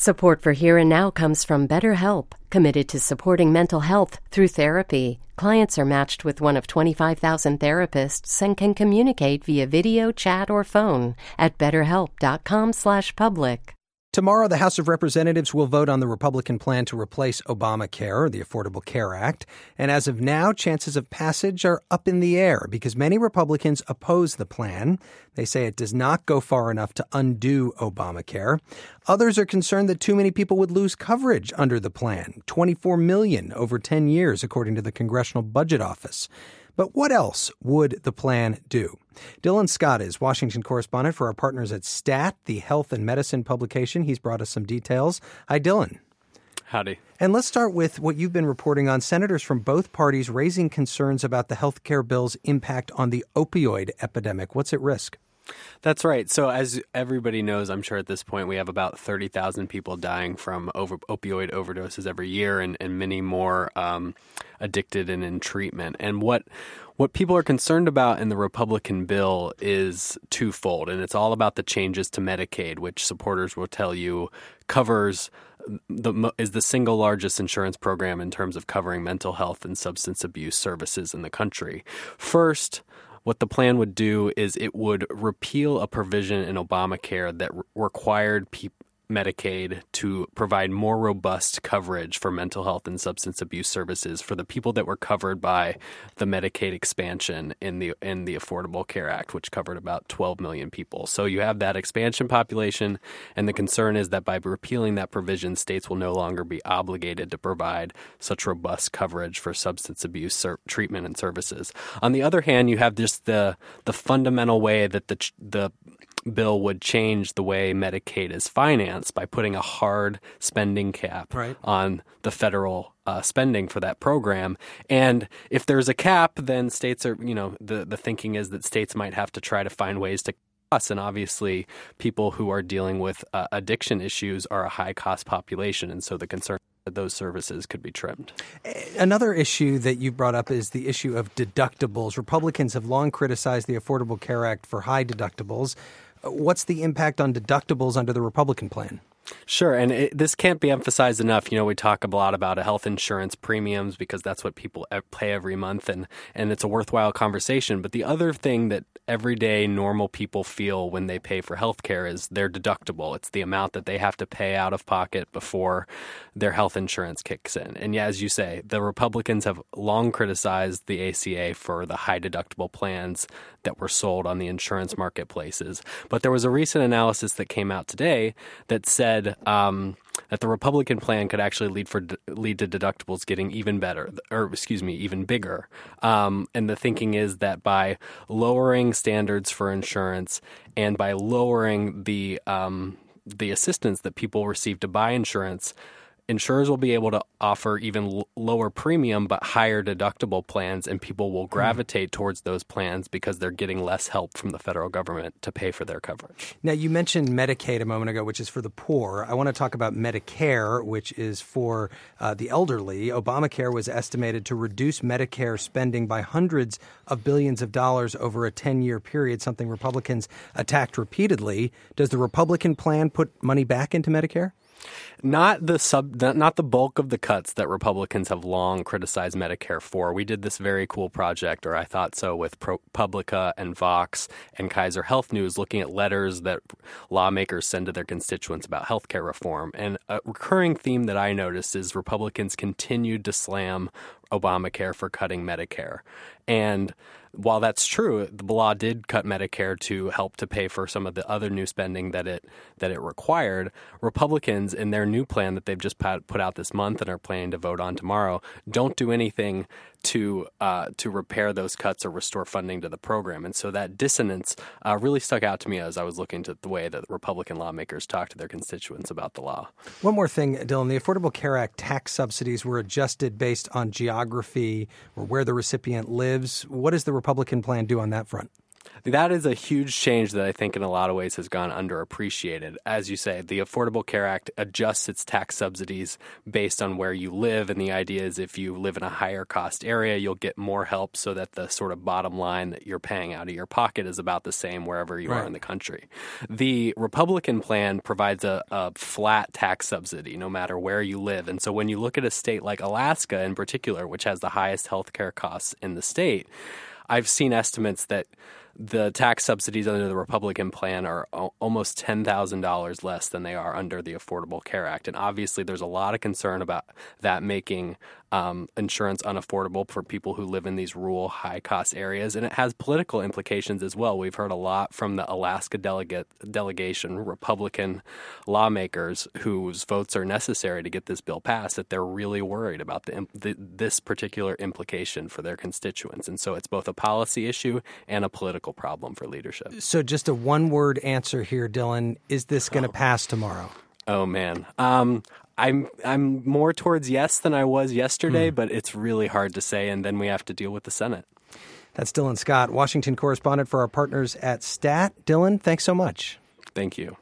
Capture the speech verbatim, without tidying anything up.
Support for Here and Now comes from BetterHelp, committed to supporting mental health through therapy. Clients are matched with one of twenty-five thousand therapists and can communicate via video, chat, or phone at betterhelp.com slash public. Tomorrow, the House of Representatives will vote on the Republican plan to replace Obamacare, the Affordable Care Act. And as of now, chances of passage are up in the air because many Republicans oppose the plan. They say it does not go far enough to undo Obamacare. Others are concerned that too many people would lose coverage under the plan, twenty-four million over ten years, according to the Congressional Budget Office. But what else would the plan do? Dylan Scott is Washington correspondent for our partners at STAT, the health and medicine publication. He's brought us some details. Hi, Dylan. Howdy. And let's start with what you've been reporting on. Senators from both parties raising concerns about the health care bill's impact on the opioid epidemic. What's at risk? That's right. So as everybody knows, I'm sure at this point, we have about thirty thousand people dying from over, opioid overdoses every year and, and many more um, addicted and in treatment. And what what people are concerned about in the Republican bill is twofold, and it's all about the changes to Medicaid, which supporters will tell you covers the is the single largest insurance program in terms of covering mental health and substance abuse services in the country. First, what the plan would do is it would repeal a provision in Obamacare that re- required pe- Medicaid to provide more robust coverage for mental health and substance abuse services for the people that were covered by the Medicaid expansion in the in the Affordable Care Act, which covered about twelve million people. So you have that expansion population, and the concern is that by repealing that provision, states will no longer be obligated to provide such robust coverage for substance abuse ser- treatment and services. On the other hand, you have just the the fundamental way that the the bill would change the way Medicaid is financed by putting a hard spending cap right. on the federal uh, spending for that program. And if there's a cap, then states are, you know, the, the thinking is that states might have to try to find ways to us. And obviously, people who are dealing with uh, addiction issues are a high-cost population. And so the concern that those services could be trimmed. Another issue that you brought up is the issue of deductibles. Republicans have long criticized the Affordable Care Act for high deductibles. What's the impact on deductibles under the Republican plan? Sure. And it, this can't be emphasized enough. You know, we talk a lot about health insurance premiums because that's what people pay every month, and, and it's a worthwhile conversation. But the other thing that everyday normal people feel when they pay for health care is their deductible. It's the amount that they have to pay out of pocket before their health insurance kicks in. And yeah, as you say, the Republicans have long criticized the A C A for the high deductible plans that were sold on the insurance marketplaces. But there was a recent analysis that came out today that said um, that the Republican plan could actually lead for lead to deductibles getting even better, or excuse me, even bigger. Um, and the thinking is that by lowering standards for insurance and by lowering the um, the assistance that people receive to buy insurance, insurers will be able to offer even l- lower premium but higher deductible plans, and people will gravitate mm. towards those plans because they're getting less help from the federal government to pay for their coverage. Now, you mentioned Medicaid a moment ago, which is for the poor. I want to talk about Medicare, which is for uh, the elderly. Obamacare was estimated to reduce Medicare spending by hundreds of billions of dollars over a ten-year period, something Republicans attacked repeatedly. Does the Republican plan put money back into Medicare? Not the sub, not the bulk of the cuts that Republicans have long criticized Medicare for. We did this very cool project, or I thought so, with ProPublica and Vox and Kaiser Health News, looking at letters that lawmakers send to their constituents about healthcare reform. And a recurring theme that I noticed is Republicans continued to slam Obamacare for cutting Medicare. And while that's true, the law did cut Medicare to help to pay for some of the other new spending that it that it required. Republicans, in their new plan that they've just put out this month and are planning to vote on tomorrow, don't do anything to uh, to repair those cuts or restore funding to the program. And so that dissonance uh, really stuck out to me as I was looking at the way that Republican lawmakers talk to their constituents about the law. One more thing, Dylan. The Affordable Care Act tax subsidies were adjusted based on geography or where the recipient lives. What does the Republican plan do on that front? That is a huge change that I think in a lot of ways has gone underappreciated. As you say, the Affordable Care Act adjusts its tax subsidies based on where you live. And the idea is if you live in a higher cost area, you'll get more help so that the sort of bottom line that you're paying out of your pocket is about the same wherever you right. are in the country. The Republican plan provides a, a flat tax subsidy no matter where you live. And so when you look at a state like Alaska in particular, which has the highest health care costs in the state, I've seen estimates that the tax subsidies under the Republican plan are o- almost ten thousand dollars less than they are under the Affordable Care Act. And obviously there's a lot of concern about that making um, insurance unaffordable for people who live in these rural, high-cost areas. And it has political implications as well. We've heard a lot from the Alaska delegate delegation, Republican lawmakers whose votes are necessary to get this bill passed, that they're really worried about the, the, this particular implication for their constituents. And so it's both a policy issue and a political problem for leadership. So just a one-word answer here, Dylan. Is this going to oh. pass tomorrow? Oh, man. Um, I'm I'm more towards yes than I was yesterday, mm. but it's really hard to say, and then we have to deal with the Senate. That's Dylan Scott, Washington correspondent for our partners at Stat. Dylan, thanks so much. Thank you.